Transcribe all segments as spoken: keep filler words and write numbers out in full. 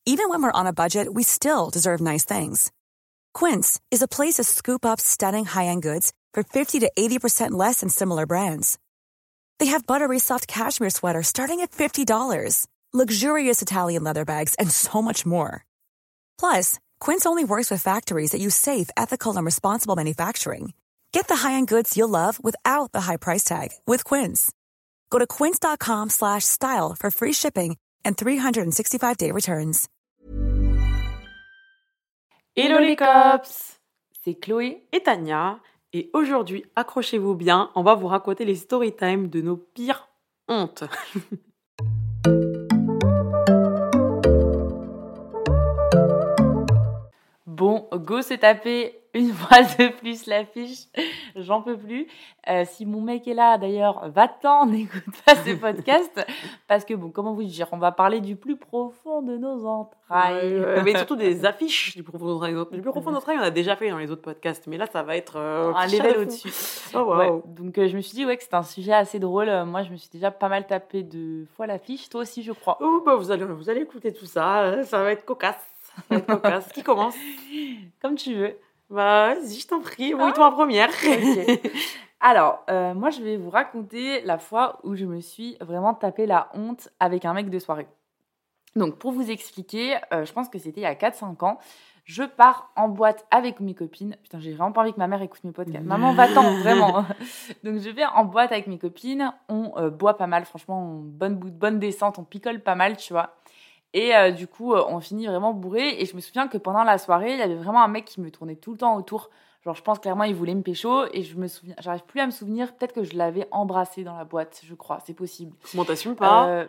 Even when we're on a budget, we still deserve nice things. Quince is a place to scoop up stunning high-end goods for fifty to eighty percent less than similar brands. They have buttery soft cashmere sweaters starting at fifty dollars, luxurious Italian leather bags, and so much more. Plus, Quince only works with factories that use safe, ethical, and responsible manufacturing. Get the high-end goods you'll love without the high price tag with Quince. Go to quince.com slash style for free shipping and three sixty-five day returns. Hello les cops, c'est Chloé et Tania et aujourd'hui, accrochez-vous bien, on va vous raconter les story time de nos pires hontes. Bon, go se taper une fois de plus l'affiche, j'en peux plus. Euh, si mon mec est là, d'ailleurs, va-t'en, n'écoute pas ce podcast. Parce que, bon, comment vous dire, on va parler du plus profond de nos entrailles. Euh, mais surtout des affiches du plus profond de nos entrailles. Du plus profond de nos entrailles, on a déjà fait dans les autres podcasts. Mais là, ça va être euh, un level au-dessus. Oh, wow. Ouais, donc, euh, je me suis dit ouais, que c'était un sujet assez drôle. Euh, moi, je me suis déjà pas mal tapé de fois l'affiche. Toi aussi, je crois. Oh, bah, vous, allez, vous allez écouter tout ça. Ça va être cocasse. Ça va être cocasse. Qui commence? Comme tu veux. Bah, vas-y, je t'en prie. Oui, toi en première. Okay. Alors, euh, moi, je vais vous raconter la fois où je me suis vraiment tapé la honte avec un mec de soirée. Donc, pour vous expliquer, euh, je pense que c'était il y a quatre cinq ans. Je pars en boîte avec mes copines. Putain, j'ai vraiment pas envie que ma mère écoute mes podcasts. Maman, va-t'en, vraiment. Donc, je vais en boîte avec mes copines. On euh, boit pas mal, franchement, on, bonne, bonne descente, on picole pas mal, tu vois. Et euh, du coup, euh, on finit vraiment bourré. Et je me souviens que pendant la soirée, il y avait vraiment un mec qui me tournait tout le temps autour. Genre, je pense clairement, il voulait me pécho. Et je me souviens, j'arrive plus à me souvenir. Peut-être que je l'avais embrassé dans la boîte, je crois. C'est possible. Comment t'assumes pas euh...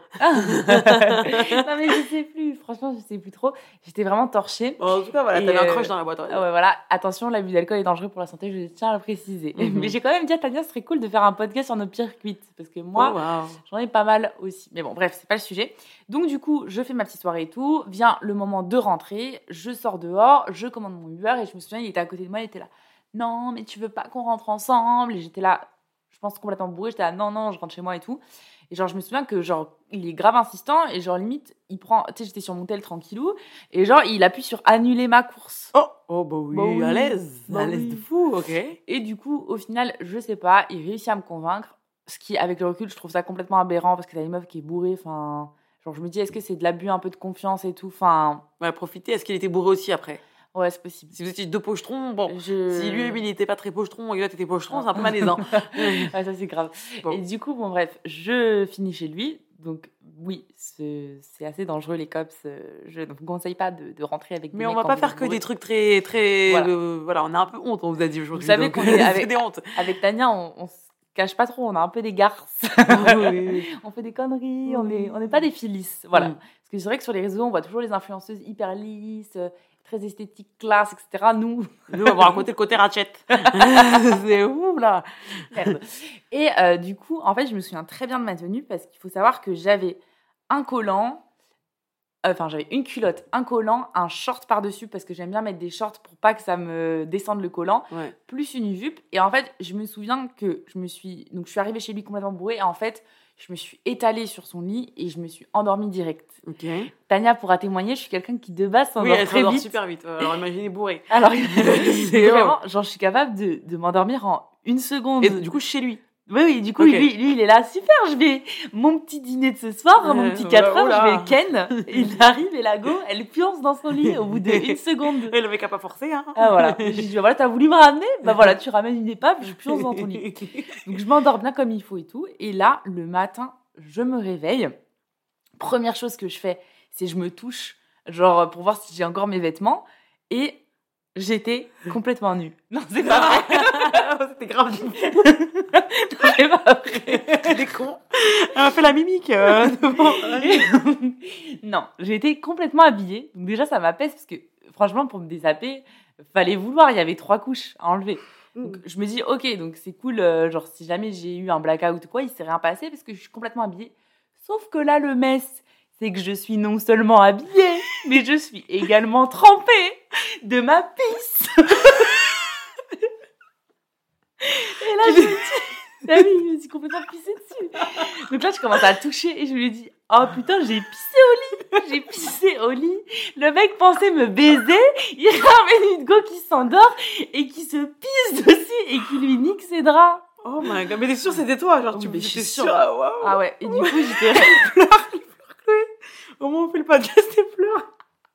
Non, mais je sais plus. Franchement, je sais plus trop. J'étais vraiment torchée. Bon, en tout cas, voilà, et t'avais euh... un crush dans la boîte. Ouais, ouais, voilà. Attention, l'abus d'alcool est dangereux pour la santé. Je tiens à le préciser. Mm-hmm. Mais j'ai quand même dit à Tania, ce serait cool de faire un podcast sur nos pires cuites. Parce que moi, oh, wow. j'en ai pas mal aussi. Mais bon, bref, c'est pas le sujet. Donc, du coup, je fais ma petite soirée et tout. Vient le moment de rentrer. Je sors dehors. Je commande mon Uber. Et je me souviens, il était à côté de moi. Il était là. Non, mais tu veux pas qu'on rentre ensemble? Et j'étais là, je pense complètement bourrée. J'étais là, non, non, je rentre chez moi et tout. Et genre, je me souviens que genre, il est grave insistant. Et genre, limite, il prend, tu sais, j'étais sur mon tel tranquillou. Et genre, il appuie sur annuler ma course. Oh, oh bah oui, bah oui. à l'aise. Bah à l'aise oui. de fou, ok. Et du coup, au final, je sais pas, il réussit à me convaincre. Ce qui, avec le recul, je trouve ça complètement aberrant parce que t'as une meuf qui est bourrée. Enfin, genre, je me dis, est-ce que c'est de l'abus un peu de confiance et tout? Enfin. Ouais, profiter. Est-ce qu'il était bourré aussi après? Ouais, c'est possible. Si vous étiez deux pochetrons, bon, je... si lui, il n'était pas très pochetron et là, t'étais pochetron, c'est un peu malaisant. Ouais, ça, c'est grave. Bon. Et du coup, bon, bref, je finis chez lui. Donc, oui, c'est, c'est assez dangereux, les cops. Je ne vous conseille pas de, de rentrer avec des Mais mecs on va pas faire que des trucs très, très... Voilà. Euh, voilà, on a un peu honte, on vous a dit aujourd'hui. Vous savez donc, qu'on est avec, des hontes. avec Tania, on, on se cache pas trop, on a un peu des garces. Oui. On fait des conneries, oui. on n'est on est pas des filles lisses. Voilà. Mm. Parce que c'est vrai que sur les réseaux, on voit toujours les influenceuses hyper lisses, très esthétique, classe, et cetera. Nous, nous, on va raconter le côté ratchet. C'est ouf, là. Merde. Et euh, du coup, en fait, je me souviens très bien de ma tenue parce qu'il faut savoir que j'avais un collant, euh, enfin, j'avais une culotte, un collant, un short par-dessus parce que j'aime bien mettre des shorts pour pas que ça me descende le collant, ouais. plus une jupe. Et en fait, je me souviens que je me suis... Donc, je suis arrivée chez lui complètement bourrée et en fait... Je me suis étalée sur son lit et je me suis endormie direct. Ok. Tania pourra témoigner, je suis quelqu'un qui de base s'endort oui, elle très s'endort vite. super vite. Alors imaginez bourrée. Alors, c'est vraiment, genre, je suis capable de, de m'endormir en une seconde. Et du coup, chez lui. Oui, oui, du coup, okay. lui, lui, il est là, super, je vais, mon petit dîner de ce soir, euh, mon petit quatre heures, je vais ken. Il arrive et la go, elle pionce dans son lit au bout d'une seconde. Et le mec a pas forcé, hein. Ah, voilà. J'ai dit, voilà, t'as voulu me ramener? Bah voilà, tu ramènes une épave, je pionce dans ton lit. Donc, je m'endors bien comme il faut et tout. Et là, le matin, je me réveille. Première chose que je fais, c'est je me touche, genre, pour voir si j'ai encore mes vêtements. Et j'étais complètement nue. Non, c'est pas vrai. C'était grave. C'est pas vrai. Elle est con. Elle a fait la mimique. Euh, non, j'ai été complètement habillée. Donc déjà, ça m'apaise parce que, franchement, pour me désapper, fallait vouloir. Il y avait trois couches à enlever. Donc, je me dis, ok, donc c'est cool. Euh, genre, si jamais j'ai eu un blackout ou quoi, il s'est rien passé parce que je suis complètement habillée. Sauf que là, le mess, c'est que je suis non seulement habillée, mais je suis également trempée de ma pisse. Et là, je me dis, ah oui, je me suis complètement pissée dessus. Donc là, je commence à toucher et je me dis, Oh putain, j'ai pissé au lit. J'ai pissé au lit. Le mec pensait me baiser. Il ramène une go qui s'endort et qui se pisse dessus et qui lui nique ses draps. Oh my god, mais t'es sûre c'était toi, genre Oh, tu mais me je suis suis sûre. sûre. Ah, waouh. Ah ouais, et du coup, j'étais... Il pleure, il pleure, Chloé. Au moins on fait le podcast et pleure.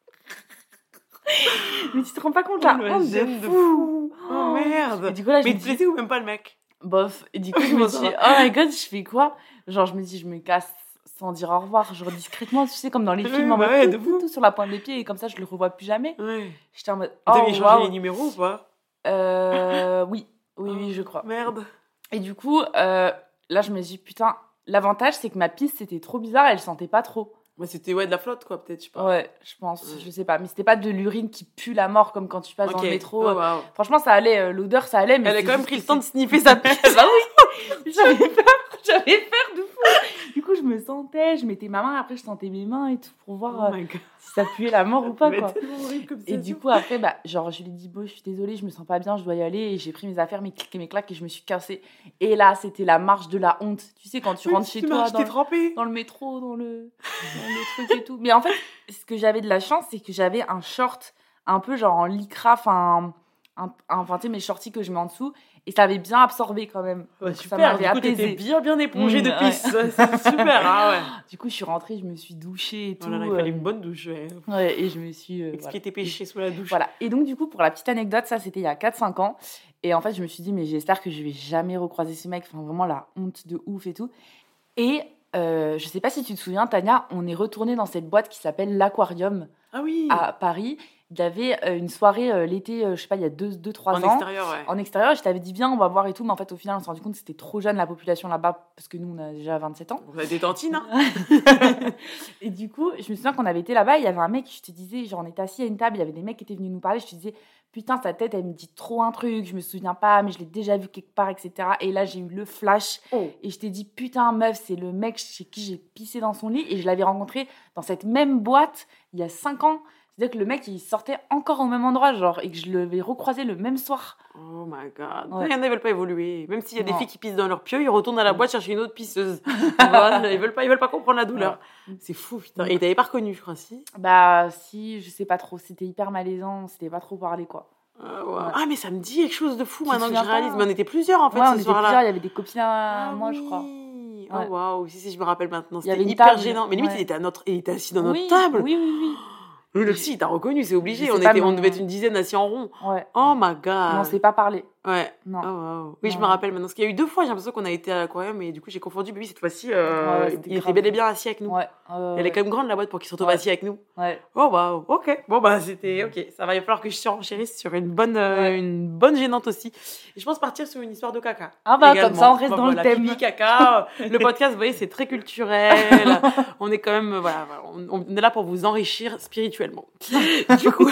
Mais tu te rends pas compte, la Oh, le honte de gêne de fou. Oh merde. Et du coup, là, je Mais me il te dis... plaisait ou même pas le mec? Bof. Et du coup, je me dis, oh my god, je fais quoi? Genre, je me dis, je me casse sans dire au revoir, genre discrètement, tu sais, comme dans les Ouais, films, en bah ouais, mode de tout, fou. tout, tout sur la pointe des pieds, et comme ça, je le revois plus jamais. Ouais. J'étais en mode, Vous oh, avez échangé waouh. les numéros ou pas? Euh, oui, oui, oui, je crois. Merde. Et du coup, euh, là, je me dis, putain, l'avantage, c'est que ma pisse, c'était trop bizarre, elle sentait pas trop. Ouais, c'était ouais, de la flotte, quoi, peut-être, je sais pas. Ouais, je pense, Ouais. je sais pas. Mais c'était pas de l'urine qui pue la mort, comme quand tu passes dans Ok. le métro. Oh, wow. Franchement, ça allait, euh, l'odeur, ça allait. Mais Elle a c'est quand même juste pris que le temps de c'est- sniffer sa pisse. Bah oui, j'avais peur, j'avais peur de fou. Du coup, je me sentais, je mettais ma main, après je sentais mes mains et tout pour voir Oh euh, my god. si ça puait la mort ou pas, Mais quoi. tellement horrible comme Et du situation. coup, après, bah, genre, je lui ai dit, bon, je suis désolée, je me sens pas bien, je dois y aller. Et j'ai pris mes affaires, mes clics et mes claques et je me suis cassée. Et là, c'était la marche de la honte. Tu sais, quand tu Oui, rentres tu chez toi, marches, dans t'es le, trempée. dans le métro, dans le, dans le truc et tout. Mais en fait, ce que j'avais de la chance, c'est que j'avais un short un peu genre en lycra, enfin, un, un, enfin, tu sais, mes shorties que je mets en dessous. Et ça avait bien absorbé quand même. Ouais, Donc, ça super, m'avait du coup, t'étais apaisé. bien, bien épongée Mmh, de ouais. pisse. Ouais, c'est super, ah ouais. Du coup, je suis rentrée, je me suis douchée et tout. Oh là là, il fallait euh, une bonne douche, ouais. ouais, et je me suis... euh, Expier voilà. tes péchés sous la douche. Voilà. Et donc, du coup, pour la petite anecdote, ça, c'était il y a quatre cinq ans. Et en fait, je me suis dit, mais j'espère que je vais jamais recroiser ce mec. Enfin, vraiment, la honte de ouf et tout. Et euh, je sais pas si tu te souviens, Tania, on est retourné dans cette boîte qui s'appelle l'Aquarium Ah oui. à Paris. Il y avait euh, une soirée euh, l'été, euh, je sais pas, il y a deux trois En ans. extérieur, ouais. En extérieur, je t'avais dit, viens, on va voir et tout. Mais en fait, au final, on s'est rendu compte que c'était trop jeune, la population là-bas, parce que nous, on a déjà vingt-sept ans. Vous avez des tantines, hein. Et du coup, je me souviens qu'on avait été là-bas, il y avait un mec, je te disais, genre on était assis à une table, il y avait des mecs qui étaient venus nous parler, je te disais, putain, sa tête, elle me dit trop un truc, je me souviens pas, mais je l'ai déjà vu quelque part, et cetera. Et là, j'ai eu le flash, Oh. et je t'ai dit, putain, meuf, c'est le mec chez qui j'ai pissé dans son lit, et je l'avais rencontré dans cette même boîte il y a cinq ans. C'est-à-dire que le mec, il sortait encore au même endroit, genre, et que je l'avais recroisé le même soir. Oh my god. Ouais. Il y en a, ils veulent pas évoluer. Même s'il y a des Non. filles qui pissent dans leur pieu, ils retournent à la boîte chercher une autre pisseuse. Voilà, ils veulent pas, ils veulent pas comprendre la douleur. Ouais. C'est fou, putain. Et t'avais pas reconnu, je crois, si. Bah, si, je sais pas trop, c'était hyper malaisant, c'était pas trop parlé, quoi. Ah, ouais. Ouais. Ah, mais ça me dit quelque chose de fou Tu te maintenant que je souviens réalise. pas Mais on était plusieurs, en fait, ouais, on ce était soir-là. plusieurs, il y avait des copines à Ah moi, oui. je crois. Oh Ouais. waouh, si, si, je me rappelle maintenant. Il y avait C'était une hyper table. gênant. Mais limite, Ouais. il, était à notre... il était assis dans oui, notre table. Oui, oui, oui. Oui, le psy, il t'a reconnu, c'est obligé. Je On, sais pas, était... on mais devait on- être une dizaine assis en rond. Ouais. Oh my god. Mais on s'est pas parlé. Ouais. Non. Oh, wow. Oui, je Non. me rappelle maintenant. Parce qu'il y a eu deux fois, j'ai l'impression qu'on a été à l'aquarium et du coup, j'ai confondu. Baby, cette fois-ci, euh, Ouais, ouais, c'était il était grave. bel et bien assis avec nous. Ouais. euh, Elle est quand même grande la boîte pour qu'il se retrouve Ouais. assis avec nous. Ouais. Oh waouh, ok. Bon bah c'était ok. Ça va, il va falloir que je surchérisse sur une bonne, euh, Ouais. une bonne gênante aussi. Et je pense partir sur une histoire de caca. Ah bah, également. comme ça, on reste Bah, dans le voilà, thème. Pipi, caca. Le podcast, vous voyez, c'est très culturel. On est quand même, euh, voilà, voilà, on, on est là pour vous enrichir spirituellement. Du coup.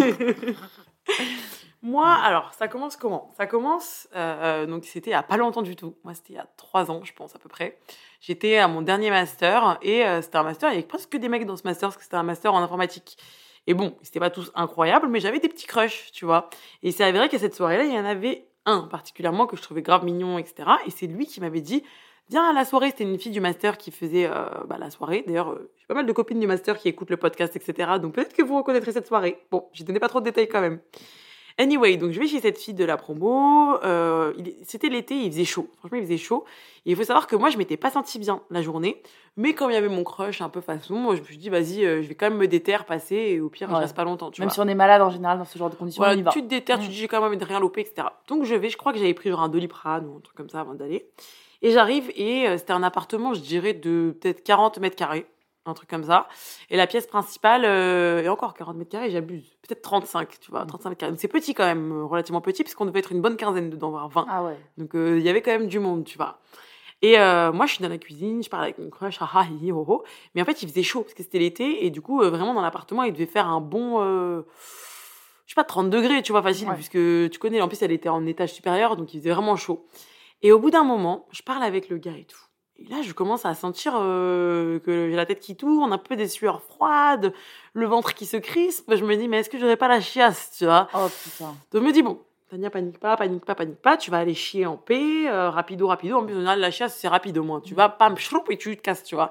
Moi, alors, ça commence comment? Ça commence, euh, donc c'était il y a pas longtemps du tout. Moi, c'était il y a trois ans, je pense, à peu près. J'étais à mon dernier master et euh, c'était un master, il y avait presque que des mecs dans ce master parce que c'était un master en informatique. Et bon, c'était pas tous incroyables, mais j'avais des petits crushs, tu vois. Et c'est avéré qu'à cette soirée-là, il y en avait un particulièrement que je trouvais grave mignon, et cetera. Et c'est lui qui m'avait dit, viens à la soirée. C'était une fille du master qui faisait euh, bah, la soirée. D'ailleurs, euh, j'ai pas mal de copines du master qui écoutent le podcast, et cetera. Donc peut-être que vous reconnaîtrez cette soirée. Bon, j'ai donné pas trop de détails quand même. Anyway, donc je vais chez cette fille de la promo. Euh, il- c'était l'été, il faisait chaud. Franchement, il faisait chaud. Et il faut savoir que moi, je m'étais pas sentie bien la journée. Mais comme il y avait mon crush un peu façon, moi, je me suis dit, vas-y, euh, je vais quand même me déterre, passer. Et au pire, je Ouais. reste pas longtemps, tu Même vois. si on est malade en général dans ce genre de conditions, Voilà, on y va. tu te déterres, tu Mm. te dis, j'ai quand même envie de rien louper, et cetera. Donc je vais, je crois que j'avais pris genre un Doliprane ou un truc comme ça avant d'aller. Et j'arrive et euh, c'était un appartement, je dirais, de peut-être quarante mètres carrés. Un truc comme ça. Et la pièce principale, euh, et encore quarante mètres carrés, j'abuse. Peut-être trente-cinq, tu vois, trente-cinq mètres carrés. Donc c'est petit quand même, euh, relativement petit, parce qu'on devait être une bonne quinzaine dedans, voire vingt. Ah ouais. Donc euh, il y avait quand même du monde, tu vois. Et euh, moi, je suis dans la cuisine, je parle avec mon crush, ah ah, hi, hi, oh, oh. Mais en fait, il faisait chaud, parce que c'était l'été, et du coup, euh, vraiment, dans l'appartement, il devait faire un bon... Euh, je sais pas, trente degrés, tu vois, facile, Ouais. puisque tu connais, en plus, elle était en étage supérieur, donc il faisait vraiment chaud. Et au bout d'un moment, je parle avec le gars et tout. Et là, je commence à sentir euh, que j'ai la tête qui tourne, un peu des sueurs froides, le ventre qui se crispe. Je me dis, mais est-ce que j'aurais pas la chiasse, tu vois? Oh putain. Donc, je me dis, bon, Tania, panique pas, panique pas, panique pas, tu vas aller chier en paix, euh, rapido, rapido. En plus, en général, la chiasse, c'est rapide au moins. Tu vas, pam, chloup, et tu te casses, tu vois.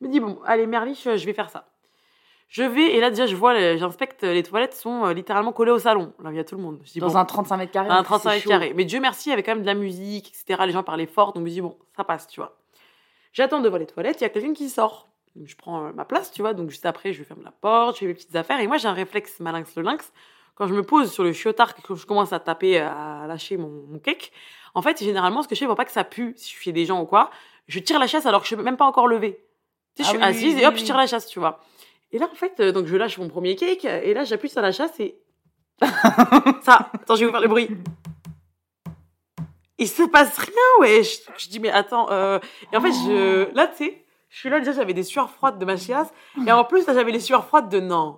Je me dis, bon, allez, Merliche, je vais faire ça. Je vais, et là, déjà, je vois, les- j'inspecte, les toilettes sont euh, littéralement collées au salon. Là, il y a tout le monde. Je dis, Dans bon, un trente-cinq mètres carrés. un trente-cinq mètres carrés. Mais Dieu merci, il y avait quand même de la musique, et cetera. Les gens parlaient fort, donc je me dis, bon, ça passe, tu vois. J'attends devant les toilettes, il y a quelqu'un qui sort. Donc, je prends euh, ma place, tu vois. Donc, juste après, je ferme la porte, je fais mes petites affaires. Et moi, j'ai un réflexe malinx le lynx. Quand je me pose sur le chiotard et que je commence à taper, à lâcher mon, mon cake, en fait, généralement, ce que je fais pour pas que ça pue, si je fais des gens ou quoi, je tire la chasse alors que je suis même pas encore levée. Tu sais, Ah je suis oui, assise oui, et hop, oui, je oui. tire la chasse, tu vois. Et là, en fait, euh, donc je lâche mon premier cake, et là, j'appuie sur la chasse et. ça, attends, je vais vous faire le bruit. Il se passe rien, ouais. Je, je dis, mais attends. Euh... Et en fait, je. Là, tu sais, je suis là, déjà, j'avais des sueurs froides de ma chiasse. Et en plus, là, j'avais les sueurs froides de non.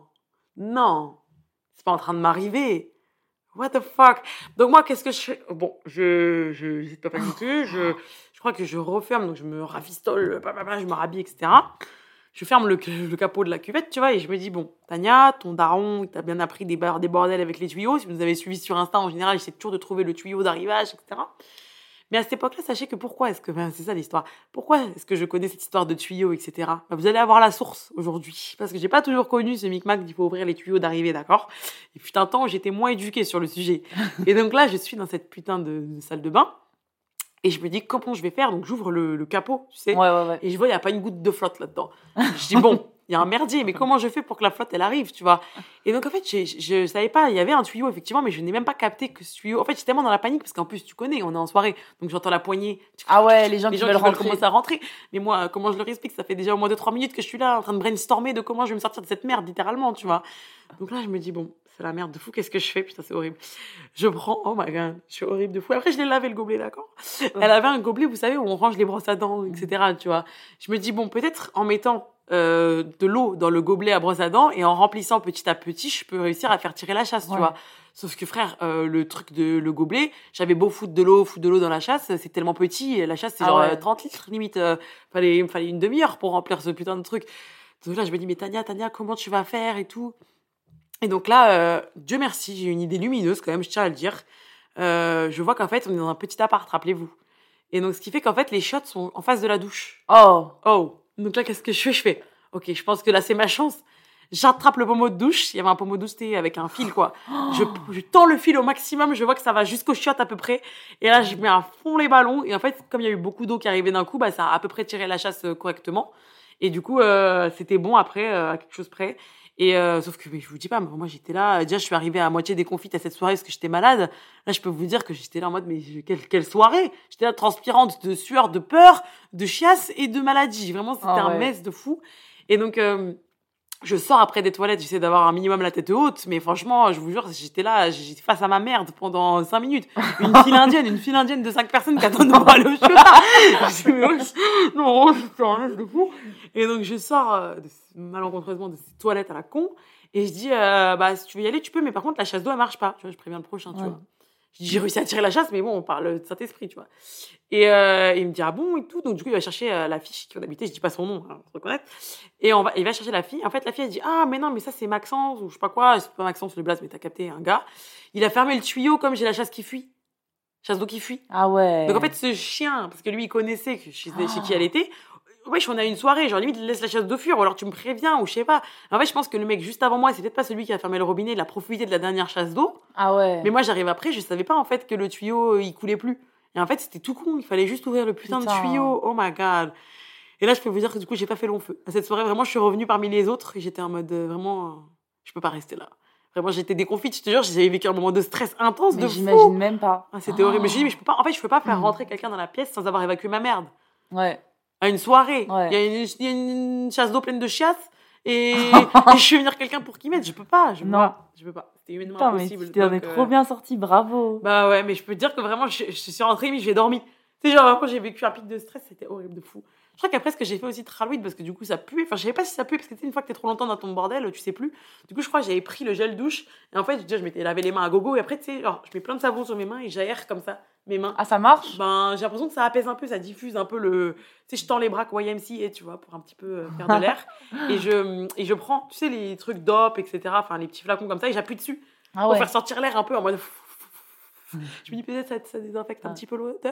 Non. C'est pas en train de m'arriver. What the fuck? Donc, moi, qu'est-ce que je fais? Bon, je. Je j'hésite pas à paniquer. Je, je crois que je referme, donc je me rafistole, blablabla, je me rhabille, et cetera. Je ferme le, le capot de la cuvette, tu vois, et je me dis, bon, Tania, ton daron, il t'a bien appris des, bar- des bordels avec les tuyaux. Si vous nous avez suivis sur Insta, en général, il essaie toujours de trouver le tuyau d'arrivage, et cetera. Mais à cette époque-là, sachez que pourquoi est-ce que, ben, c'est ça l'histoire, pourquoi est-ce que je connais cette histoire de tuyaux, et cetera. Ben, vous allez avoir la source aujourd'hui. Parce que j'ai pas toujours connu ce micmac qu'il faut ouvrir les tuyaux d'arrivée, d'accord? Et fut un temps où j'étais moins éduquée sur le sujet. Et donc là, je suis dans cette putain de, de salle de bain. Et je me dis, comment je vais faire? Donc, j'ouvre le, le capot, tu sais. Ouais, ouais, ouais. Et je vois, il n'y a pas une goutte de flotte là-dedans. Je dis, bon, il y a un merdier, mais comment je fais pour que la flotte, elle arrive, tu vois? Et donc, en fait, je, je, je savais pas, il y avait un tuyau, effectivement, mais je n'ai même pas capté que ce tuyau. En fait, j'étais tellement dans la panique, parce qu'en plus, tu connais, on est en soirée, donc j'entends la poignée. Ah ouais, les gens Les qui gens veulent qui veulent rentrer. commencer à rentrer. Mais moi, comment je leur explique? Ça fait déjà au moins deux trois minutes que je suis là, en train de brainstormer de comment je vais me sortir de cette merde, littéralement, tu vois? Donc là, je me dis, bon, c'est la merde de fou, qu'est-ce que je fais? Putain, c'est horrible. Je prends, oh my god, je suis horrible de fou. Après, je l'ai lavé le gobelet, d'accord? Elle avait un gobelet, vous savez, où on range les brosses à dents, et cetera, tu vois. Je me dis, bon, peut-être en mettant euh, de l'eau dans le gobelet à brosse à dents et en remplissant petit à petit, je peux réussir à faire tirer la chasse, Ouais. tu vois. Sauf que, frère, euh, le truc de le gobelet, j'avais beau foutre de l'eau, foutre de l'eau dans la chasse, c'est tellement petit, et la chasse, c'est Ah genre ouais. euh, trente litres, limite. Euh, fallait, fallait une demi-heure pour remplir ce putain de truc. Donc là, je me dis, mais Tania, Tania, comment tu vas faire et tout? Et donc là, euh, Dieu merci, j'ai une idée lumineuse quand même, je tiens à le dire. Euh, je vois qu'en fait, on est dans un petit appart, rappelez-vous. Et donc, ce qui fait qu'en fait, les chiottes sont en face de la douche. Oh. Oh. Donc là, qu'est-ce que je fais? Je fais, ok, je pense que là, c'est ma chance. J'attrape le pommeau de douche. Il y avait un pommeau de douche c'était avec un fil, quoi. Je, je tends le fil au maximum. Je vois que ça va jusqu'aux chiottes à peu près. Et là, je mets à fond les ballons. Et en fait, comme il y a eu beaucoup d'eau qui arrivait d'un coup, bah, ça a à peu près tiré la chasse euh, correctement. Et du coup, euh, c'était bon après, euh, à quelque chose près. Et euh, sauf que mais je vous dis pas, moi j'étais là. Déjà, je suis arrivée à moitié déconfite à cette soirée parce que j'étais malade. Là, je peux vous dire que j'étais là en mode, mais quelle, quelle soirée! J'étais là transpirante de sueur, de peur, de chiasse et de maladie. Vraiment, c'était Ah un ouais. mess de fou. Et donc, euh, je sors après des toilettes, j'essaie d'avoir un minimum la tête haute, mais franchement, je vous jure, j'étais là, j'étais face à ma merde pendant cinq minutes. Une file indienne, une file indienne de cinq personnes qui attendent pour aller au chiotard. Je dis, mais wesh, non, c'est un mess de fou. Et donc, je sors euh, de, malencontreusement de ces toilettes à la con, et je dis, euh, bah, si tu veux y aller, tu peux, mais par contre, la chasse d'eau, elle marche pas. Tu vois, je préviens le prochain, tu Ouais. vois. Je dis, j'ai réussi à tirer la chasse, mais bon, on parle de Saint-Esprit, tu vois. Et euh, il me dit, ah bon, et tout. Donc, du coup, il va chercher euh, la fille qui on habitait. Je dis pas son nom, hein, on se reconnaît. Et on va, il va chercher la fille. En fait, la fille, elle dit, ah, mais non, mais ça, c'est Maxence, ou je sais pas quoi. C'est pas Maxence, le blaze, mais t'as capté, un gars. Il a fermé le tuyau comme j'ai la chasse qui fuit. Chasse d'eau qui fuit. Ah ouais. Donc, en fait, ce chien, parce que lui, il connaissait que chez, chez qui elle était. Wesh, on a une soirée, genre limite, il laisse la chasse d'eau fuir, ou alors tu me préviens, ou je sais pas. En fait, je pense que le mec juste avant moi, c'est peut-être pas celui qui a fermé le robinet, il a profité de la dernière chasse d'eau. Ah ouais. Mais moi, j'arrive après, je savais pas en fait que le tuyau, il coulait plus. Et en fait, c'était tout con, il fallait juste ouvrir le putain, Putain. de tuyau. Oh my god. Et là, je peux vous dire que du coup, j'ai pas fait long feu. À cette soirée, vraiment, je suis revenue parmi les autres et j'étais en mode euh, vraiment, euh, je peux pas rester là. Vraiment, j'étais déconfite, je te jure, j'avais vécu un moment de stress intense, Mais de j'imagine fou. même pas. Ah, c'était horrible. Mais j'ai dit, mais je peux pas, en fait, je peux pas faire Mm. rentrer quelqu'un dans la pièce sans avoir évacué ma merde. Ouais. À une soirée. Ouais. Il y a une, il y a une chasse d'eau pleine de chiasses et, et je fais venir quelqu'un pour qu'il m'aide. Je peux pas, je peux Non. pas. Je peux pas. C'était humainement Putain, mais impossible. tu en es Donc, trop euh, bien sorti, bravo. Bah ouais, mais je peux te dire que vraiment, je, je suis rentrée, mais j'ai dormi. Tu sais, genre, vraiment, j'ai vécu un pic de stress, c'était horrible de fou. Je crois qu'après, ce que j'ai fait aussi Traloïd, parce que du coup, ça puait. Enfin, je savais pas si ça puait, parce que tu sais, une fois que t'es trop longtemps dans ton bordel, tu sais plus. Du coup, je crois que j'avais pris le gel douche, et en fait, je, je m'étais lavé les mains à gogo, et après, tu sais, genre, je mets plein de savon sur mes mains, et j'aère comme ça, mes mains. Ah, ça marche? Ben, j'ai l'impression que ça apaise un peu, ça diffuse un peu le. Tu sais, je tends les bras Y M C A, tu vois, pour un petit peu euh, faire de l'air. et, je, et je prends, tu sais, les trucs d'op, et cetera, enfin, les petits flacons comme ça, et j'appuie dessus, Ah pour ouais. faire sortir l'air un peu en mode. Je me dis, peut-être ça, ça désinfecte un petit peu l'odeur.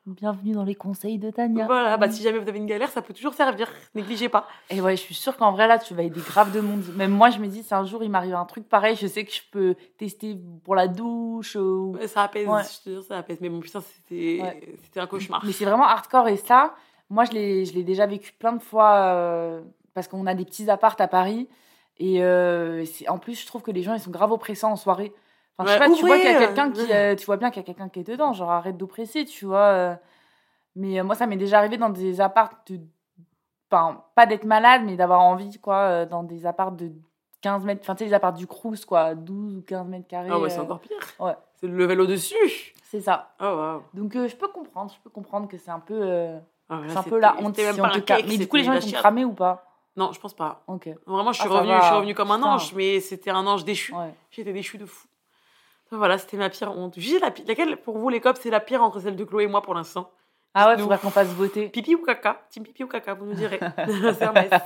Bienvenue dans les conseils de Tania. Voilà, bah, si jamais vous avez une galère, ça peut toujours servir. Négligez pas. Et ouais, je suis sûre qu'en vrai, là, tu vas aider grave de monde. Même moi, je me dis, si un jour il m'arrive un truc pareil, je sais que je peux tester pour la douche. Ou... Ouais, ça apaise, Ouais. je te jure, ça apaise. Mais bon, putain, c'était, Ouais. c'était un cauchemar. Mais c'est vraiment hardcore. Et ça, moi, je l'ai, je l'ai déjà vécu plein de fois euh, parce qu'on a des petits apparts à Paris. Et euh, c'est, en plus, je trouve que les gens, ils sont grave oppressants en soirée. Enfin, je sais Ouais, pas, tu vois ouvrez, qu'il y a euh, quelqu'un qui, euh, tu vois bien qu'il y a quelqu'un qui est dedans. Genre, arrête d'oppresser, tu vois. euh. Mais euh, moi, ça m'est déjà arrivé dans des apparts de... Enfin, pas d'être malade, mais d'avoir envie, quoi, euh, dans des apparts de quinze mètres... Enfin, tu sais, les apparts du Crous, quoi, douze ou quinze mètres carrés. Ah ouais, c'est euh, encore pire. Ouais, C'est le level au-dessus. c'est ça. Oh, waouh. Donc, euh, je peux comprendre, je peux comprendre que c'est un peu... euh, Ah ouais, là, c'est un peu c'était- la honte c'était même si pas on te un ca- cake, Mais du coup, les c'était gens, la ils sont chiatte. cramés ou pas? Non, je pense pas. Ok, Vraiment, je suis Ah, ça revenue, va. je suis revenue comme un Putain. ange, mais c'était un ange déchu. ouais. J'étais déchue de fou. Enfin, voilà, c'était ma pire honte. J'ai la pi- Laquelle, pour vous, les cops, c'est la pire entre celle de Chloé et moi pour l'instant? Ah ouais, Dites-nous. faudrait qu'on fasse voter. Pipi ou caca? Team pipi ou caca, vous nous direz. C'est un mess.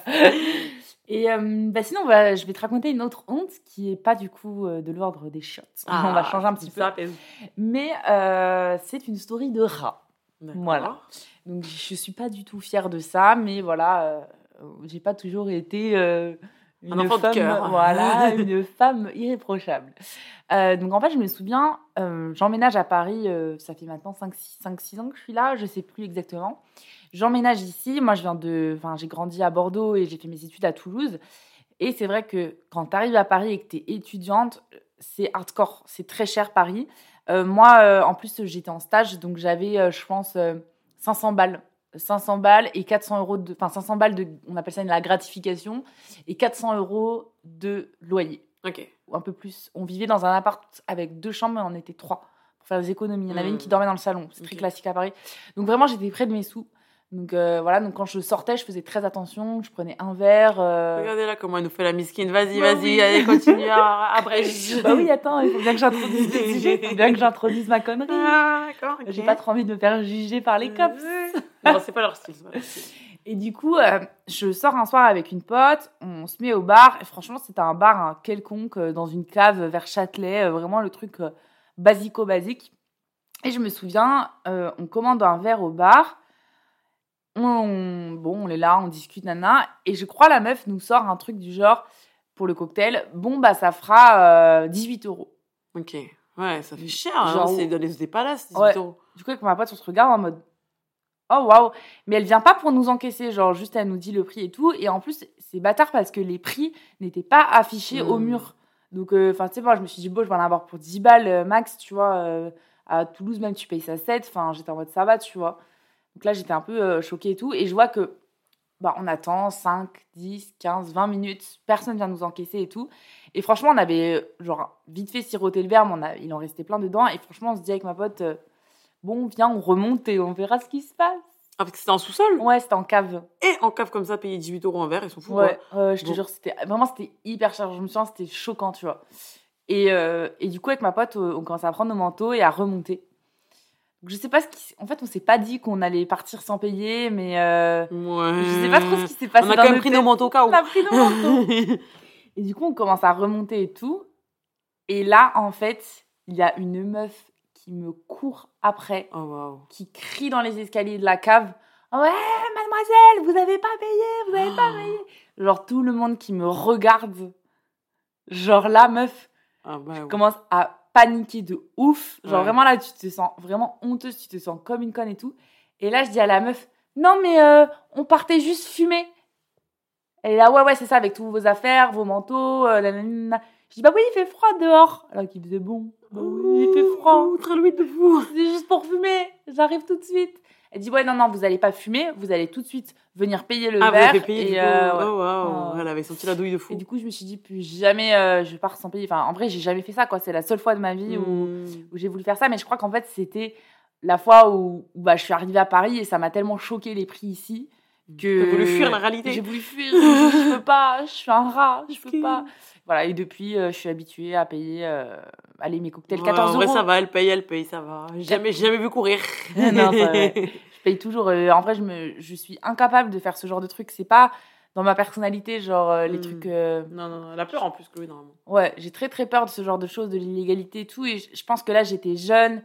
Et euh, bah sinon, on va- je vais te raconter une autre honte qui est pas du coup euh, de l'ordre des shots. on va changer un petit peu. Ça apaise. Mais euh, c'est une story de rat. D'accord. Voilà. Donc je suis pas du tout fière de ça, mais voilà, euh, j'ai pas toujours été euh, une Un enfant de femme, cœur. voilà, une femme irréprochable. Euh, donc en fait, je me souviens, euh, j'emménage à Paris, euh, ça fait maintenant cinq six ans que je suis là, je sais plus exactement. J'emménage ici, moi je viens de, enfin j'ai grandi à Bordeaux et j'ai fait mes études à Toulouse. Et c'est vrai que quand tu arrives à Paris et que tu es étudiante, c'est hardcore, c'est très cher Paris. Euh, moi, euh, en plus, j'étais en stage, donc j'avais, euh, je pense, euh, cinq cents balles. cinq cents balles et quatre cents euros de... Enfin, cinq cents balles de... On appelle ça la gratification. Et quatre cents euros de loyer. Ok. Ou un peu plus. On vivait dans un appart avec deux chambres, mais on était trois. Pour faire des économies. Il y en avait Mm. une qui dormait dans le salon. C'est très Ok. classique à Paris. Donc vraiment, j'étais près de mes sous. Donc euh, voilà, donc quand je sortais, je faisais très attention. Je prenais un verre. euh, Regardez là comment elle nous fait la misquine. Vas-y, Bah vas-y, oui. allez, continue à abrège. Bah oui, attends, il faut bien que j'introduise le sujet. Il faut bien que j'introduise ma connerie. Ah, d'accord. ok. J'ai pas trop envie de me faire juger par les cops. Non, c'est pas leur style. c'est pas leur style. Et du coup, euh, je sors un soir avec une pote, on se met au bar. Et franchement, c'était un bar hein, quelconque euh, dans une cave vers Châtelet, euh, vraiment le truc euh, basico-basique. Et je me souviens, euh, on commande un verre au bar. On, bon, on est là, on discute, nana. Et je crois la meuf nous sort un truc du genre, pour le cocktail, bon, bah ça fera euh, dix-huit euros. Ok. Ouais, ça fait cher. Hein, Genre- c'est dans les palaces, dix-huit Ouais. euros. Du coup, avec ma pote, on se regarde en mode oh waouh, mais elle vient pas pour nous encaisser, genre juste elle nous dit le prix et tout. Et en plus, c'est bâtard parce que les prix n'étaient pas affichés au Mm. mur. Donc, enfin, tu sais, moi, je me suis dit, bon, je vais en avoir pour dix balles euh, max, tu vois. euh, à Toulouse, même, tu payes ça sept. Enfin, j'étais en mode ça va, tu vois. Donc là, j'étais un peu euh, choquée et tout. Et je vois que, bah, on attend cinq, dix, quinze, vingt minutes. Personne vient nous encaisser et tout. Et franchement, on avait, genre, vite fait siroter le verre, mais on a, il en restait plein dedans. Et franchement, on se dit avec ma pote, euh, bon, viens, on remonte et on verra ce qui se passe. Ah, parce que c'était en sous-sol. Ouais, c'était en cave. Et en cave comme ça, payer dix-huit euros un verre, ils sont fous. Ouais, euh, je te Bon. jure, c'était vraiment c'était hyper cher. Je me souviens, c'était choquant, tu vois. Et, euh, et du coup, avec ma pote, euh, on commence à prendre nos manteaux et à remonter. Donc, je sais pas ce qui. En fait, on s'est pas dit qu'on allait partir sans payer, mais euh, Ouais. je sais pas trop ce qui s'est passé. On a dans quand même nos pris têtes. nos manteaux au cas où. On a pris nos manteaux. Et du coup, on commence à remonter et tout. Et là, en fait, il y a une meuf qui me court après, Oh, waouh. qui crie dans les escaliers de la cave. Ouais, mademoiselle, vous avez pas payé, vous avez pas payé. Genre tout le monde qui me regarde. Genre là, meuf, Ah, bah, je ouais. commence à paniquer de ouf. Genre Ouais. vraiment là, tu te sens vraiment honteuse, tu te sens comme une conne et tout. Et là, je dis à la meuf, non mais euh, on partait juste fumer. Elle est là, ouais, ouais, c'est ça, avec tous vos affaires, vos manteaux. Euh, nanana. Je dis, bah oui, il fait froid dehors. Alors qu'il faisait bon. Bah oui, il fait froid. Ouh, très loin de vous. C'est juste pour fumer. J'arrive tout de suite. Elle dit, ouais, non, non, vous allez pas fumer. Vous allez tout de suite venir payer le Ah, vous verre. avez payé et, du coup. euh, ouais. Oh, waouh. Ouais. Elle avait senti la douille de fou. Et du coup, je me suis dit, plus jamais euh, je pars sans payer. Enfin, en vrai, j'ai jamais fait ça, quoi. C'est la seule fois de ma vie où, Hmm. où j'ai voulu faire ça. Mais je crois qu'en fait, c'était la fois où, où, bah, je suis arrivée à Paris et ça m'a tellement choqué les prix ici que. T'as voulu fuir la réalité. J'ai voulu fuir. Je me suis dit, je peux pas. Je suis un rat. Je peux Ok. pas. Voilà. Et depuis, euh, je suis habituée à payer. Euh, allez, mes cocktails, Ouais, quatorze en vrai, euros. ça va, elle paye, elle paye, ça va. J'ai Jamais, j'ai jamais vu courir. Non, ça, ouais. Je paye toujours. euh, en vrai, je, me, je suis incapable de faire ce genre de truc. C'est pas dans ma personnalité, genre euh, les Mm. trucs. euh, Non, non, non, elle a peur en plus, Chloé, normalement. Ouais, j'ai très très peur de ce genre de choses, de l'illégalité et tout. Et je, je pense que là, j'étais jeune.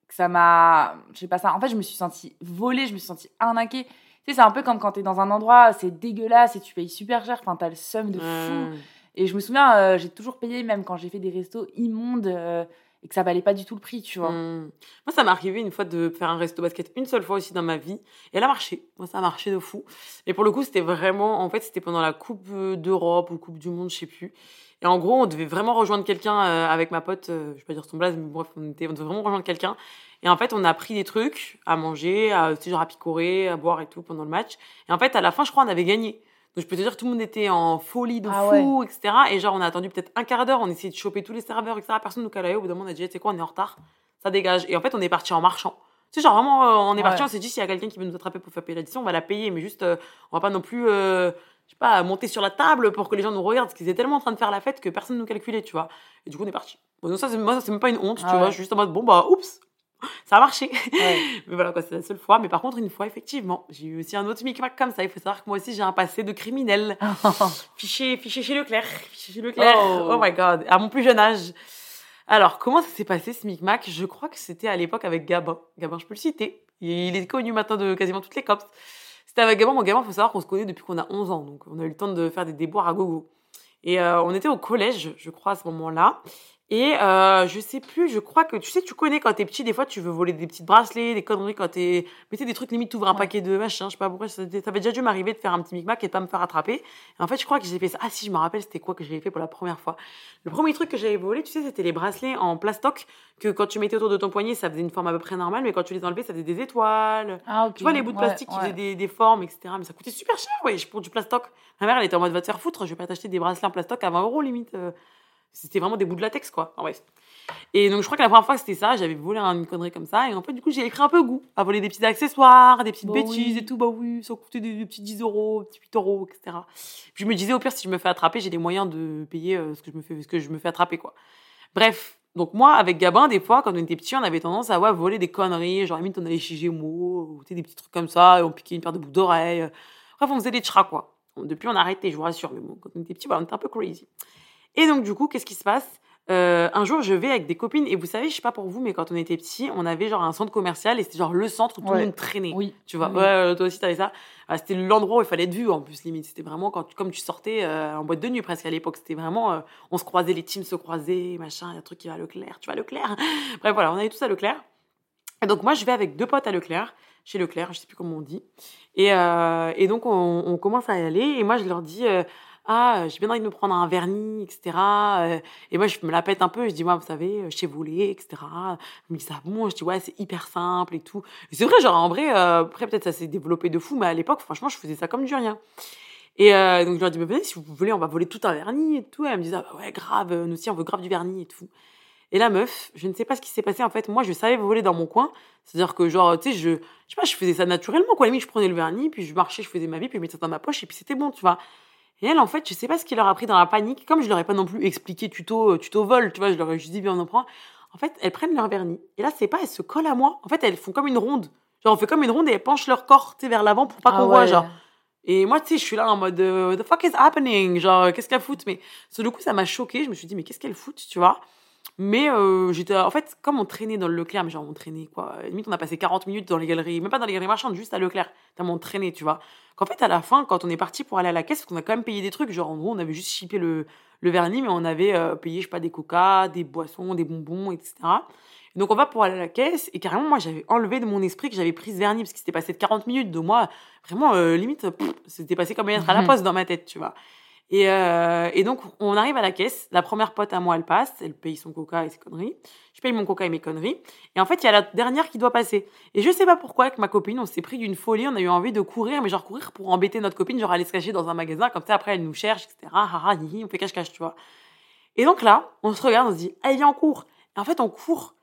que ça m'a... Je sais pas ça. En fait, je me suis sentie volée, je me suis sentie arnaquée. Tu sais, c'est un peu comme quand t'es dans un endroit, c'est dégueulasse et tu payes super cher. Enfin, t'as le seum de fou. Mmh. Et je me souviens, euh, j'ai toujours payé, même quand j'ai fait des restos immondes euh, et que ça valait pas du tout le prix, tu vois. Mmh. Moi, ça m'est arrivé une fois de faire un resto basket, une seule fois aussi dans ma vie. Et elle a marché. Moi, ça a marché de fou. Et pour le coup, c'était vraiment... En fait, c'était pendant la Coupe d'Europe ou Coupe du Monde, je sais plus. Et en gros, on devait vraiment rejoindre quelqu'un euh, avec ma pote. Euh, je vais pas dire son blaze, mais bref, on, était, on devait vraiment rejoindre quelqu'un. Et en fait, on a pris des trucs à manger, à, tu sais, genre à picorer, à boire et tout pendant le match. Et en fait, à la fin, je crois, on avait gagné. Donc, je peux te dire que tout le monde était en folie de Ah fou, ouais. et cetera. Et genre, on a attendu peut-être un quart d'heure, on essayait de choper tous les serveurs, et cetera. Personne nous calait. Au bout d'un moment, on a dit, tu sais quoi, on est en retard, ça dégage. Et en fait, on est parti en marchant. Tu sais, genre vraiment, euh, on est parti, Ouais. on s'est dit, s'il y a quelqu'un qui veut nous attraper pour faire payer l'addition, on va la payer. Mais juste, euh, on va pas non plus, euh, je sais pas, monter sur la table pour que les gens nous regardent. Parce qu'ils étaient tellement en train de faire la fête que personne nous calculait, tu vois. Et du coup, on est parti. Bon, donc ça, c'est, moi, ça, c'est même pas une honte, Ah tu vois. ouais. Je suis juste en mode, bon, bah, oups, ça a marché. Ouais. Mais voilà, quoi, c'est la seule fois. Mais par contre, une fois, effectivement, j'ai eu aussi un autre micmac comme ça. Il faut savoir que moi aussi, j'ai un passé de criminel. Fiché, fiché chez Leclerc. Fiché chez Leclerc. Oh. Oh my god. À mon plus jeune âge. Alors, comment ça s'est passé, ce micmac? Je crois que c'était à l'époque avec Gabin. Gabin, je peux le citer. Il est connu maintenant de quasiment toutes les cops. C'était avec Gabin. Mon Gabin, il faut savoir qu'on se connaît depuis qu'on a onze ans. Donc, on a eu le temps de faire des déboires à gogo. Et euh, on était au collège, je crois, à ce moment-là. Et euh, je sais plus, je crois que, tu sais, tu connais quand t'es petit, des fois, tu veux voler des petits bracelets, des conneries quand t'es... Mais tu sais, des trucs, limite, t'ouvres un Ouais. paquet de machin, je sais pas pourquoi, ça ça avait déjà dû m'arriver de faire un petit micmac et de pas me faire attraper. Et en fait, je crois que j'ai fait ça. Ah si, je me rappelle, c'était quoi que j'avais fait pour la première fois. Le premier truc que j'avais volé, tu sais, c'était les bracelets en plastoc, que quand tu mettais autour de ton poignet, ça faisait une forme à peu près normale, mais quand tu les enlevais, ça faisait des étoiles. Ah, ok. Tu vois, les bouts de Ouais, plastique qui ouais. faisaient des, des formes, et cetera. Mais ça coûtait super cher, ouais, pour du plastoc. Ma mère, elle était en mode, va te faire foutre, je vais pas t'acheter des bracelets en plastoc à vingt euros, limite. euh. C'était vraiment des bouts de latex, quoi. En bref. Et donc, je crois que la première fois que c'était ça, j'avais volé une connerie comme ça. Et en fait, du coup, j'ai pris un peu goût à voler des petits accessoires, des petites Bah bêtises oui. et tout. Bah oui, ça coûtait des, des petits dix euros, des petits huit euros, et cetera. Puis je me disais, au pire, si je me fais attraper, j'ai les moyens de payer euh, ce, que je me fais, ce que je me fais attraper, quoi. Bref. Donc, moi, avec Gabin, des fois, quand on était petits, on avait tendance à ouais, voler des conneries. Genre, limite, on allait chez Gémeaux, ou tu sais, des petits trucs comme ça, et on piquait une paire de boucles d'oreilles. Bref, on faisait des chats, quoi. Depuis, on a arrêté, je vous rassure. Mais bon, quand on était petits, bah, on était un peu crazy. Et donc, du coup, qu'est-ce qui se passe? Euh, un jour, je vais avec des copines, et vous savez, je sais pas pour vous, mais quand on était petits, on avait genre un centre commercial, et c'était genre le centre où tout Ouais. le monde traînait. Oui. Tu vois, Oui. ouais, euh, toi aussi, t'avais ça. Ah, c'était l'endroit où il fallait être vu, en plus, limite. C'était vraiment quand, tu- comme tu sortais euh, en boîte de nuit, presque, à l'époque. C'était vraiment, euh, on se croisait, les teams se croisaient, machin, il y a un truc qui va à Leclerc, tu vas à Leclerc. Bref, voilà, on allait tous à Leclerc. Et donc, moi, je vais avec deux potes à Leclerc, chez Leclerc, je sais plus comment on dit. Et, euh, et donc, on, on commence à y aller, et moi, je leur dis, euh, ah, j'ai bien envie de me prendre un vernis, et cetera. Euh, Et moi, je me la pète un peu, je dis, moi, vous savez, je sais voler, et cetera. Je me dis, ça bon, je dis, ouais, c'est hyper simple et tout. Et c'est vrai, genre, en vrai, euh, après, peut-être ça s'est développé de fou, mais à l'époque, franchement, je faisais ça comme du rien. Et euh, donc, je leur dis, mais venez, si vous voulez, on va voler tout un vernis et tout. Et elle me dit, ah, bah ouais, grave, euh, nous aussi, on veut grave du vernis et tout. Et la meuf, je ne sais pas ce qui s'est passé. En fait, moi, je savais voler dans mon coin. C'est-à-dire que, genre, tu sais, je, je sais pas, je faisais ça naturellement, quoi. À la limite, je prenais le vernis, puis je marchais, je faisais ma vie, puis je mettais ça dans ma poche, et puis c'était bon, tu vois. Et elle, en fait, je sais pas ce qui leur a pris dans la panique. Comme je leur ai pas non plus expliqué tuto, euh, tuto vol, tu vois, je leur ai juste dit, viens, on en prend. En fait, elles prennent leur vernis. Et là, c'est pas, elles se collent à moi. En fait, elles font comme une ronde. Genre, on fait comme une ronde et elles penchent leur corps, tu sais, vers l'avant pour pas Ah qu'on voit, ouais. genre. Et moi, tu sais, je suis là en mode, euh, what the fuck is happening? Genre, qu'est-ce qu'elle fout? Mais, sur le coup, ça m'a choquée. Je me suis dit, mais qu'est-ce qu'elle fout, tu vois? Mais euh, j'étais, en fait, comme on traînait dans le Leclerc, mais genre on traînait quoi, limite on a passé quarante minutes dans les galeries, même pas dans les galeries marchandes, juste à Leclerc, tellement on traînait, tu vois. Qu'en fait, à la fin, quand on est parti pour aller à la caisse, parce qu'on a quand même payé des trucs, genre en gros, on avait juste chippé le, le vernis, mais on avait euh, payé, je sais pas, des coca, des boissons, des bonbons, et cetera. Et donc on va pour aller à la caisse, et carrément, moi j'avais enlevé de mon esprit que j'avais pris ce vernis, parce qu'il s'était passé de quarante minutes, de moi, vraiment, euh, limite, pff, c'était passé comme une lettre à la poste dans ma tête, tu vois. Et, euh, et donc, on arrive à la caisse. La première pote à moi, elle passe. Elle paye son coca et ses conneries. Je paye mon coca et mes conneries. Et en fait, il y a la dernière qui doit passer. Et je sais pas pourquoi, avec ma copine, on s'est pris d'une folie. On a eu envie de courir, mais genre courir pour embêter notre copine, genre aller se cacher dans un magasin. Comme ça, après, elle nous cherche, et cetera. Ah, ah, hi, hi, on fait cache-cache, tu vois. Et donc là, on se regarde, on se dit, allez, viens, on court. Et en fait, on court.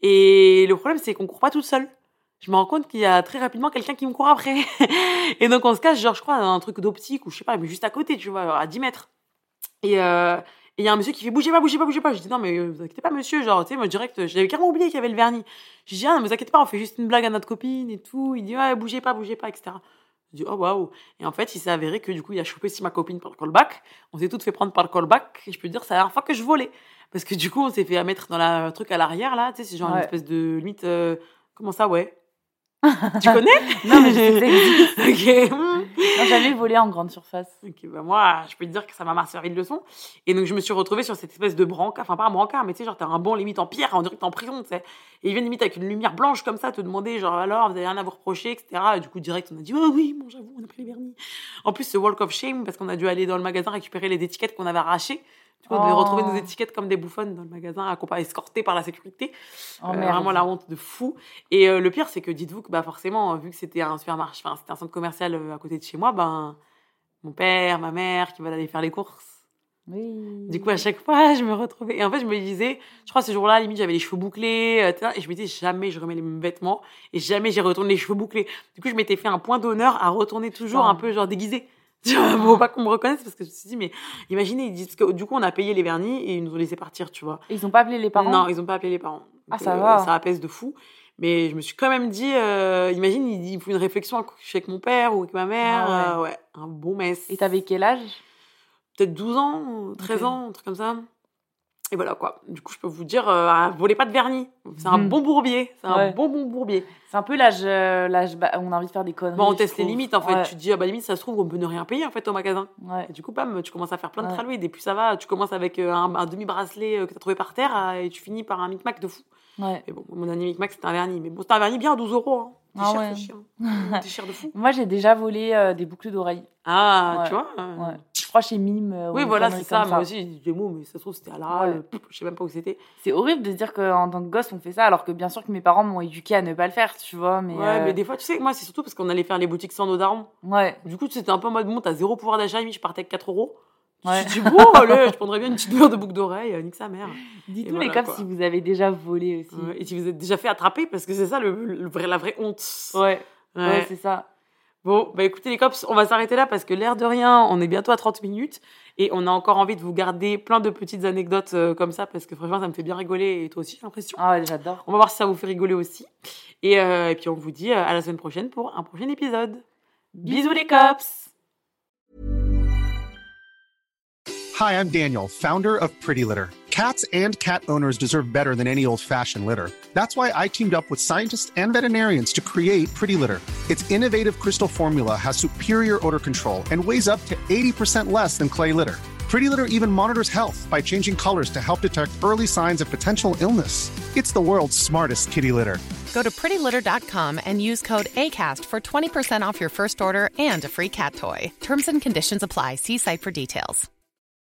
Et le problème, c'est qu'on court pas toute seule. Je me rends compte qu'il y a très rapidement quelqu'un qui me court après. Et donc, on se cache, genre, je crois, dans un truc d'optique ou je sais pas, mais juste à côté, tu vois, à dix mètres. Et euh, il y a un monsieur qui fait bougez pas, bougez pas, bougez pas. Je dis non, mais vous inquiétez pas, monsieur. Genre, tu sais, moi, direct, j'avais carrément oublié qu'il y avait le vernis. Je dis ah, ne vous inquiétez pas, on fait juste une blague à notre copine et tout. Il dit ouais, bougez pas, bougez pas, et cetera. Je dis oh waouh. Et en fait, il s'est avéré que du coup, il a chopé aussi ma copine par le callback. On s'est toutes fait prendre par le callback. Et je peux dire, c'est la dernière fois que je volais. Parce que du coup, on s'est fait mettre dans la, le truc à l'arrière, là. Tu sais, c'est genre Ouais. une espèce de limite. euh, comment ça, ouais? Tu connais? Non, mais je sais que ça existe. Ok. Non, jamais volé en grande surface. Ok, bah moi, je peux te dire que ça m'a servi de leçon. Et donc, je me suis retrouvée sur cette espèce de brancard, enfin, pas un brancard, mais tu sais, genre, t'as un banc limite en pierre, on dirait que t'es en prison, tu sais. Et ils viennent limite avec une lumière blanche comme ça, te demander, genre, alors, vous avez rien à vous reprocher, et cetera. Et du coup, direct, on a dit, oh oui, bon, j'avoue, on a pris les vernis. En plus, ce walk of shame, parce qu'on a dû aller dans le magasin récupérer les étiquettes qu'on avait arrachées. Tu vois, on devait Oh. retrouver nos étiquettes comme des bouffonnes dans le magasin, accompagnées, escortées par la sécurité. Oh, Euh, merde. vraiment la honte de fou. Et euh, le pire, c'est que dites-vous que bah, forcément, vu que c'était un supermarché, enfin, c'était un centre commercial euh, à côté de chez moi, ben, mon père, ma mère qui va aller faire les courses. Oui. Du coup, à chaque fois, je me retrouvais. Et en fait, je me disais, je crois, ce jour-là, limite, j'avais les cheveux bouclés, euh, et je me disais, jamais je remets les mêmes vêtements, et jamais j'y retourne les cheveux bouclés. Du coup, je m'étais fait un point d'honneur à retourner toujours Oh. un peu, genre, déguisée. Tu vois, faut pas qu'on me reconnaisse, parce que je me suis dit, mais imaginez, ils disent que du coup, on a payé les vernis et ils nous ont laissé partir, tu vois. Et ils ont pas appelé les parents? Non, ils ont pas appelé les parents. Ah, Donc, ça euh, va. Ça apaise de fou. Mais je me suis quand même dit, euh, imagine, il, il faut une réflexion avec mon père ou avec ma mère. Ah ouais. euh, ouais, un bon mess. Et t'avais quel âge? Peut-être douze ans, treize Ok. ans, un truc comme ça. Et voilà quoi. Du coup, je peux vous dire, euh, volez pas de vernis. C'est un Mhm. bon bourbier. C'est un Ouais. bon, bon bourbier. C'est un peu l'âge, euh, l'âge bah, on a envie de faire des conneries. Bon, on je teste les trouve. limites en fait. Ouais. Tu te dis, ah bah limite, ça se trouve, on peut ne rien payer en fait au magasin. Ouais. Et du coup, bam, tu commences à faire plein de Ouais. tralouides. Et plus ça va, tu commences avec euh, un, un demi-bracelet euh, que t'as trouvé par terre euh, et tu finis par un micmac de fou. Ouais. Mais bon, mon dernier micmac, c'était un vernis. Mais bon, c'était un vernis bien à douze euros. Hein. T'es Ah cher, ouais. c'est cher. Mmh, T'es cher de fou. Moi, j'ai déjà volé euh, des boucles d'oreilles. Ah, Ouais. tu vois euh, Ouais. Je crois chez Mime. euh, ou Oui, une voilà, connerie c'est ça. comme Moi aussi, j'ai dit des mots, mais ça se trouve, c'était à la Ouais. Je sais même pas où c'était. C'est horrible de se dire qu'en tant que gosse, on fait ça, alors que bien sûr que mes parents m'ont éduqué à ne pas le faire, tu vois. Mais, Ouais, euh, mais des fois, tu sais, moi, c'est surtout parce qu'on allait faire les boutiques sans nos darons. ouais. Du coup, c'était un peu en mode, bon, t'as zéro pouvoir d'achat, limite, je partais avec quatre euros. Ouais. Je me suis dit, bon, allez, je prendrais bien une petite paire de boucles d'oreilles, euh, nique sa mère. Dites-nous voilà, les cops quoi. si vous avez déjà volé aussi. Ouais, et si vous êtes déjà fait attraper, parce que c'est ça le, le vrai, la vraie honte. Ouais, Ouais. ouais, c'est ça. Bon, bah écoutez les cops, on va s'arrêter là parce que l'air de rien, on est bientôt à trente minutes et on a encore envie de vous garder plein de petites anecdotes euh, comme ça parce que franchement, ça me fait bien rigoler et toi aussi, j'ai l'impression. Ah ouais, j'adore. On va voir si ça vous fait rigoler aussi. Et, euh, et puis on vous dit euh, à la semaine prochaine pour un prochain épisode. Bisous les cops! Hi, I'm Daniel, founder of Pretty Litter. Cats and cat owners deserve better than any old-fashioned litter. That's why I teamed up with scientists and veterinarians to create Pretty Litter. Its innovative crystal formula has superior odor control and weighs up to eighty percent less than clay litter. Pretty Litter even monitors health by changing colors to help detect early signs of potential illness. It's the world's smartest kitty litter. Go to pretty litter dot com and use code ACAST for twenty percent off your first order and a free cat toy. Terms and conditions apply. See site for details.